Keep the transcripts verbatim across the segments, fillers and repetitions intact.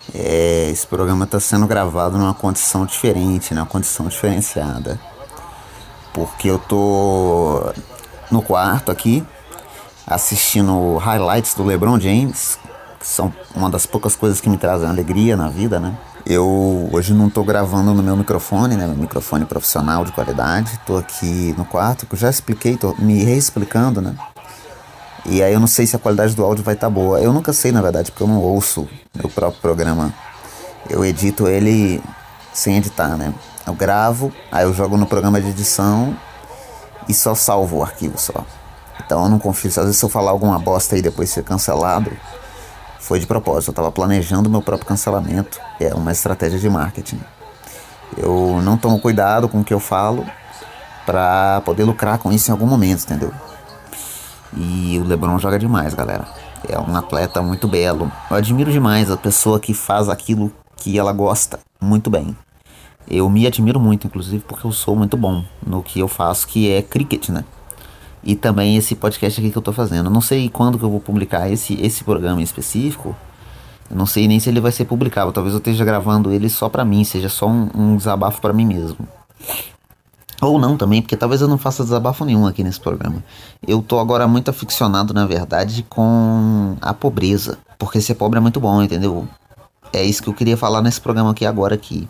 É, esse programa está sendo gravado numa condição diferente, numa condição diferenciada. Porque eu tô no quarto aqui, assistindo highlights do LeBron James, que são uma das poucas coisas que me trazem alegria na vida, né? Eu hoje não tô gravando no meu microfone, né? Meu microfone profissional de qualidade. Tô aqui no quarto, que eu já expliquei, tô me reexplicando, né? E aí eu não sei se a qualidade do áudio vai estar boa. Eu nunca sei, na verdade, porque eu não ouço meu próprio programa. Eu edito ele sem editar, né? Eu gravo, aí eu jogo no programa de edição e só salvo o arquivo só. Então eu não confio. Às vezes se eu falar alguma bosta aí depois ser cancelado, foi de propósito. Eu tava planejando meu próprio cancelamento. É uma estratégia de marketing. Eu não tomo cuidado com o que eu falo pra poder lucrar com isso em algum momento, entendeu? E o LeBron joga demais, galera. É um atleta muito belo. Eu admiro demais a pessoa que faz aquilo que ela gosta muito bem. Eu me admiro muito, inclusive, porque eu sou muito bom no que eu faço, que é cricket, né? E também esse podcast aqui que eu tô fazendo. Eu não sei quando que eu vou publicar esse, esse programa em específico. Eu não sei nem se ele vai ser publicável. Talvez eu esteja gravando ele só pra mim, seja só um, um desabafo pra mim mesmo. Ou não também, porque talvez eu não faça desabafo nenhum aqui nesse programa. Eu tô agora muito aficionado, na verdade, com a pobreza. Porque ser pobre é muito bom, entendeu? É isso que eu queria falar nesse programa aqui agora aqui.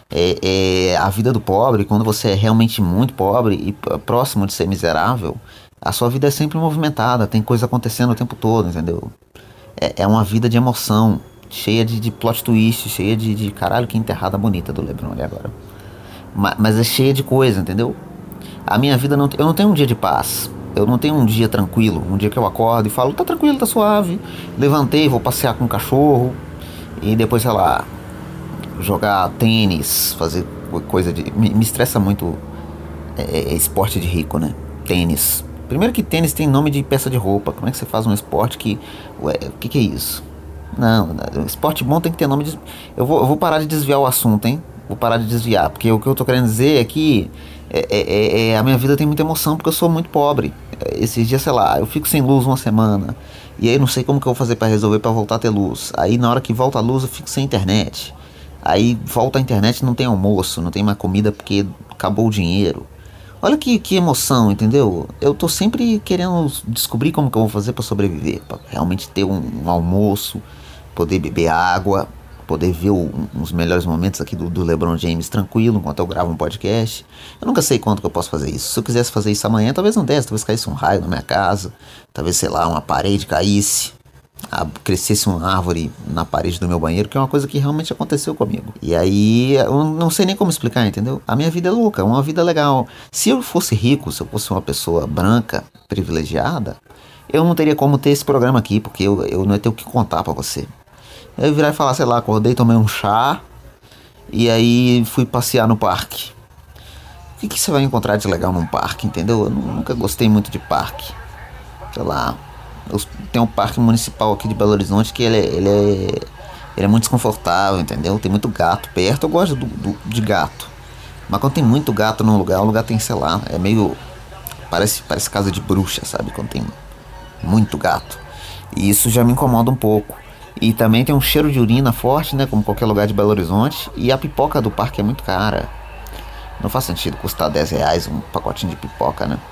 É, é a vida do pobre, quando você é realmente muito pobre e próximo de ser miserável, a sua vida é sempre movimentada, tem coisa acontecendo o tempo todo, entendeu? É, é uma vida de emoção, cheia de, de plot twist, cheia de, de caralho, que enterrada bonita do LeBron ali agora. Mas é cheia de coisa, entendeu? A minha vida não... Eu não tenho um dia de paz. Eu não tenho um dia tranquilo. Um dia que eu acordo e falo, tá tranquilo, tá suave. Levantei, vou passear com o cachorro. E depois, sei lá, jogar tênis, fazer coisa de... Me, me estressa muito é, é, esporte de rico, né? Tênis. Primeiro que tênis tem nome de peça de roupa. Como é que você faz um esporte que... Ué, o que que é isso? Não, esporte bom tem que ter nome de... Eu vou, eu vou parar de desviar o assunto, hein? Vou parar de desviar, porque o que eu tô querendo dizer é que é, é, é, a minha vida tem muita emoção, porque eu sou muito pobre. Esses dias, sei lá, eu fico sem luz uma semana, e aí não sei como que eu vou fazer pra resolver pra voltar a ter luz. Aí na hora que volta a luz eu fico sem internet. Aí volta a internet e não tem almoço, não tem mais comida porque acabou o dinheiro. Olha que, que emoção, entendeu? Eu tô sempre querendo descobrir como que eu vou fazer pra sobreviver, pra realmente ter um, um almoço, poder beber água, poder ver o, uns melhores momentos aqui do, do LeBron James tranquilo enquanto eu gravo um podcast. Eu nunca sei quanto que eu posso fazer isso. Se eu quisesse fazer isso amanhã, talvez não desse, talvez caísse um raio na minha casa, talvez, sei lá, uma parede caísse, a, crescesse uma árvore na parede do meu banheiro, que é uma coisa que realmente aconteceu comigo. E aí, eu não sei nem como explicar, entendeu? A minha vida é louca, é uma vida legal. Se eu fosse rico, se eu fosse uma pessoa branca, privilegiada, eu não teria como ter esse programa aqui, porque eu, eu não ia ter o que contar pra você. Eu ia virar e falar, sei lá, acordei, tomei um chá e aí fui passear no parque. O que, que você vai encontrar de legal num parque, entendeu? Eu nunca gostei muito de parque. Sei lá, eu, tem um parque municipal aqui de Belo Horizonte que ele é, ele é, ele é muito desconfortável, entendeu? Tem muito gato perto, eu gosto do, do, de gato. Mas quando tem muito gato num lugar, o lugar tem, sei lá, é meio... Parece, parece casa de bruxa, sabe? Quando tem muito gato. E isso já me incomoda um pouco. E também tem um cheiro de urina forte, né? Como qualquer lugar de Belo Horizonte. E a pipoca do parque é muito cara. Não faz sentido custar dez reais um pacotinho de pipoca, né?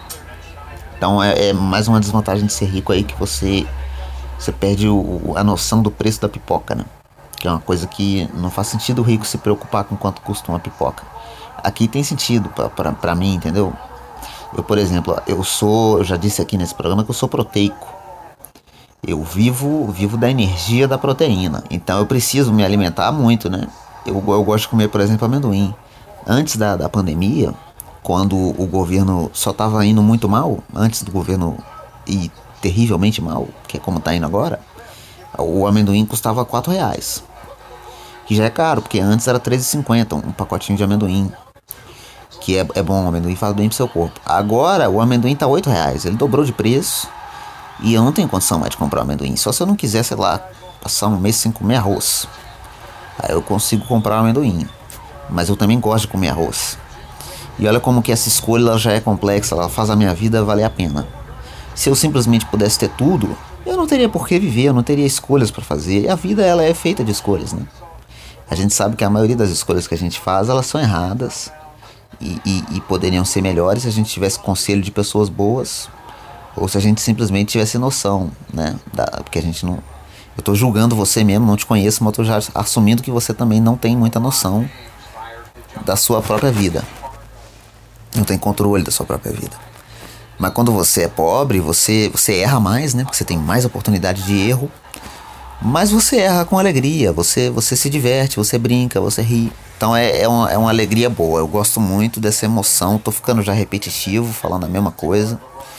Então é, é mais uma desvantagem de ser rico aí, que você, você perde o, a noção do preço da pipoca, né? Que é uma coisa que não faz sentido o rico se preocupar com quanto custa uma pipoca. Aqui tem sentido pra, pra, pra mim, entendeu? Eu, por exemplo, eu sou... Eu já disse aqui nesse programa que eu sou proteico. Eu vivo, vivo da energia da proteína. Então eu preciso me alimentar muito, né? Eu, eu gosto de comer, por exemplo, amendoim. Antes da, da pandemia, quando o governo só estava indo muito mal, antes do governo ir terrivelmente mal, que é como está indo agora, o amendoim custava quatro reais. Que já é caro, porque antes era três reais e cinquenta centavos um pacotinho de amendoim. Que é, é bom, o amendoim faz bem pro seu corpo. Agora o amendoim tá oito reais, ele dobrou de preço. E eu não tenho condição mais de comprar amendoim. Só se eu não quiser, sei lá, passar um mês sem comer arroz. Aí eu consigo comprar um amendoim. Mas eu também gosto de comer arroz. E olha como que essa escolha ela já é complexa. Ela faz a minha vida valer a pena. Se eu simplesmente pudesse ter tudo, eu não teria por que viver, eu não teria escolhas para fazer. E a vida, ela é feita de escolhas, né? A gente sabe que a maioria das escolhas que a gente faz, elas são erradas e, e, e poderiam ser melhores se a gente tivesse conselho de pessoas boas ou se a gente simplesmente tivesse noção, né? Da, porque a gente não... Eu tô julgando você mesmo, não te conheço, mas eu tô já assumindo que você também não tem muita noção da sua própria vida. Não tem controle da sua própria vida. Mas quando você é pobre, você, você erra mais, né? Porque você tem mais oportunidade de erro. Mas você erra com alegria, você, você se diverte, você brinca, você ri. Então é, é, uma, é uma alegria boa. Eu gosto muito dessa emoção. Tô ficando já repetitivo, falando a mesma coisa.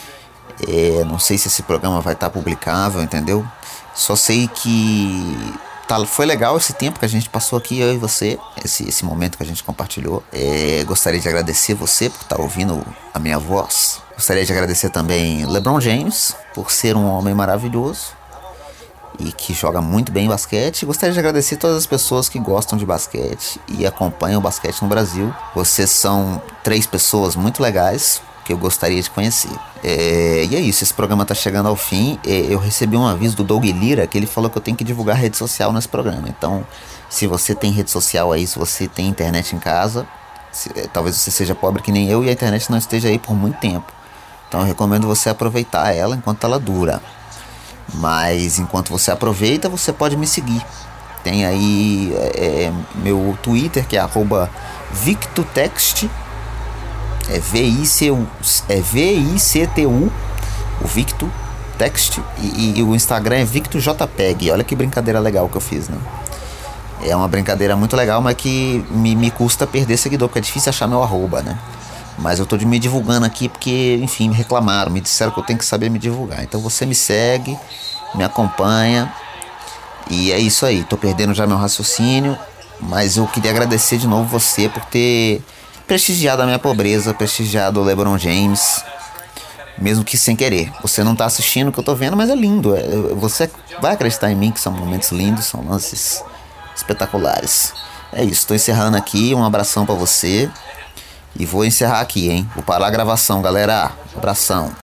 É, não sei se esse programa vai estar publicável, entendeu? Só sei que tá, foi legal esse tempo que a gente passou aqui, eu e você. Esse, esse momento que a gente compartilhou. É, gostaria de agradecer você por estar ouvindo a minha voz. Gostaria de agradecer também LeBron James por ser um homem maravilhoso e que joga muito bem basquete. Gostaria de agradecer todas as pessoas que gostam de basquete e acompanham o basquete no Brasil. Vocês são três pessoas muito legais que eu gostaria de conhecer. É, e é isso, esse programa tá chegando ao fim. É, eu recebi um aviso do Doug Lira que ele falou que eu tenho que divulgar rede social nesse programa. Então, se você tem rede social aí, se você tem internet em casa, se, é, talvez você seja pobre que nem eu e a internet não esteja aí por muito tempo. Então eu recomendo você aproveitar ela enquanto ela dura. Mas enquanto você aproveita, você pode me seguir. Tem aí é, meu Twitter, que é arroba VictoText. É V-I-C-U, é V I C T U, o Victo Text. E, e o Instagram é VictoJPEG. Olha que brincadeira legal que eu fiz, né? É uma brincadeira muito legal, mas que me, me custa perder seguidor, porque é difícil achar meu arroba, né? Mas eu tô me divulgando aqui porque, enfim, me reclamaram, me disseram que eu tenho que saber me divulgar. Então você me segue, me acompanha. E é isso aí, tô perdendo já meu raciocínio. Mas eu queria agradecer de novo você por ter prestigiado a minha pobreza, prestigiado o LeBron James, mesmo que sem querer. Você não tá assistindo o que eu tô vendo, mas é lindo. Você vai acreditar em mim que são momentos lindos, são lances espetaculares. É isso, tô encerrando aqui, um abração pra você. E vou encerrar aqui, hein? Vou parar a gravação, galera. Abração.